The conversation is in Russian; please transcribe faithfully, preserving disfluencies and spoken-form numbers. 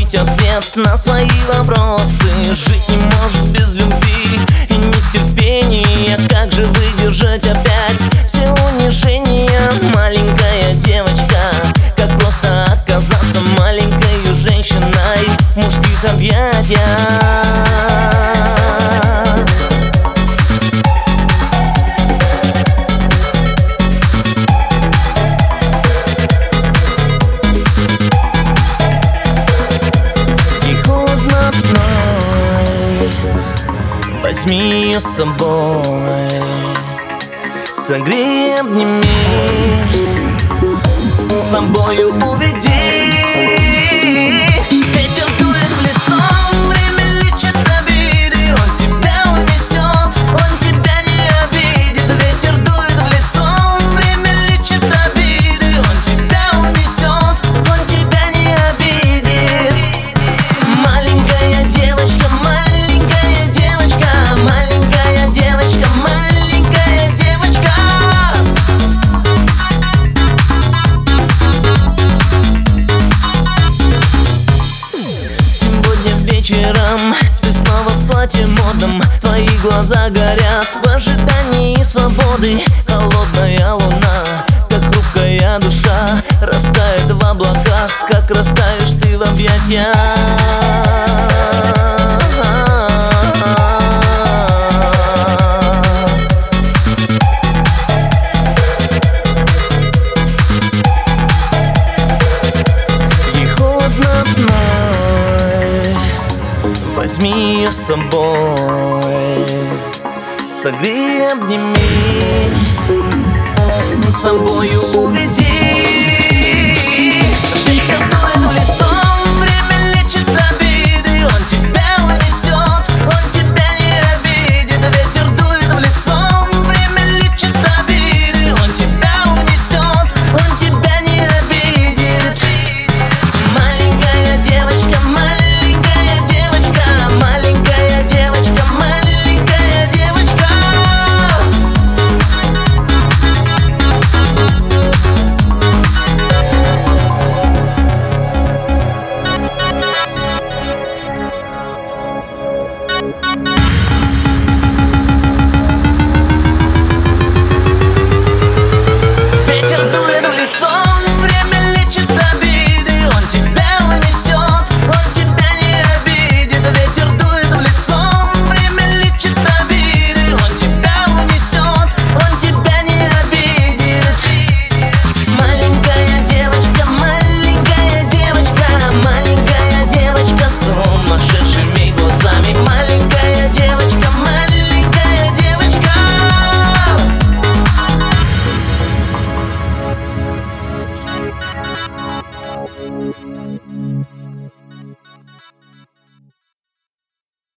получить ответ на свои вопросы. Жить не может без любви и нетерпения. Как же выдержать опять все унижения? Маленькая девочка, как просто оказаться маленькой женщиной в мужских объятиях? Возьми ее с собой, согрей, обними, с собою уведи. Ветер дует в лицо, время лечит обиды. Он тебя унесет, он тебя не обидит. Ветер дует в лицо, время лечит обиды. Он тебя унесет, он тебя не обидит. Маленькая девочка, маленькая девочка, маленькая девочка, маленькая девочка. Сегодня вечером ты снова в платье модном. Твои глаза горят в ожидании свободы. Холодная луна, как хрупкая душа, растает в облаках, как растаешь ты в объятиях. Возьми ее с собой, согрей, обними, с собою уведи. Ветер дует в лицо.